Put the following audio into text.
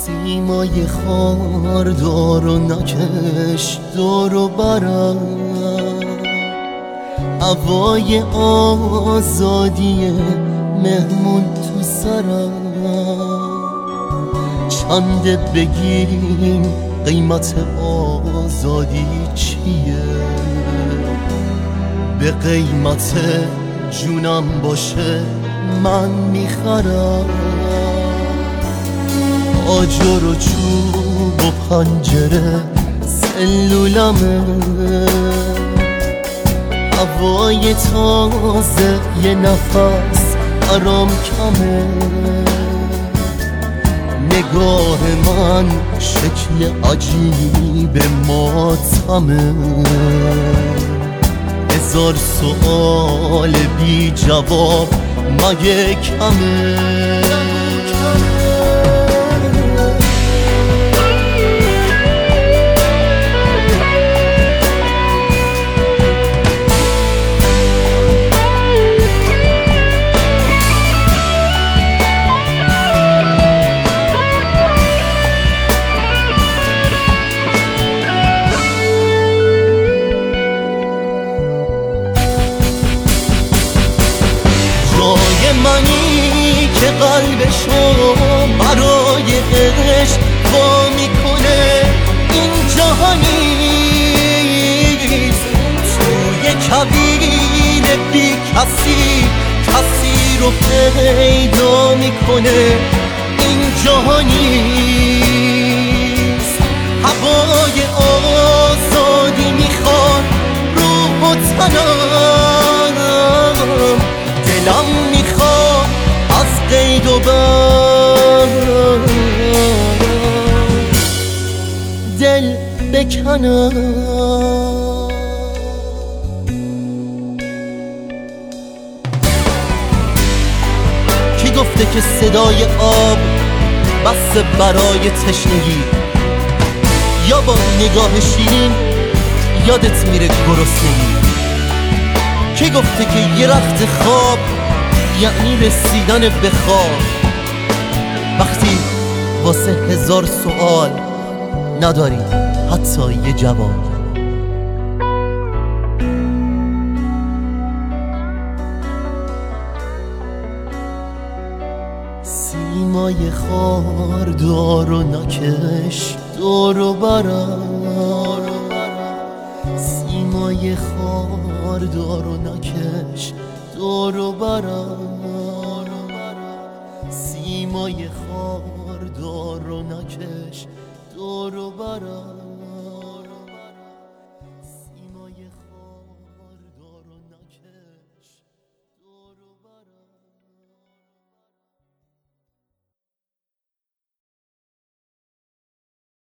سیمای خاردار و نکش دور و برم، هوای آزادی مهمون تو سرم. چنده بگیریم قیمت آزادی چیه؟ به قیمت جونم باشه من میخرم. آجر و چوب و پنجره سلولمه، هوای تازه یه نفس برام کمه. نگاه من شکل عجیب ماتمه، هزار سؤال بی جواب مگه کمه؟ منی که قلبشو برای عشق وا میکنه، این جهانی توی کبیر بی کسی رو پیدا میکنه. این جهانی هوای آزادی میخواد روح و تنم، دلم میخواد از قید و بند دل بکنم. کی گفته که صدای آب بس برای تشنگی؟ یا با نگاه شیرین یادت میره گرسنگی؟ کی گفته که یه رخت خواب یعنی رسیدن به خواب، وقتی واسه هزار سوال نداری حتی یه جواب؟ سیمای خاردار و نکش دور و برم، سیمای خاردار و نکش دور و برم، سیمای خاردار و نکش دور و برم.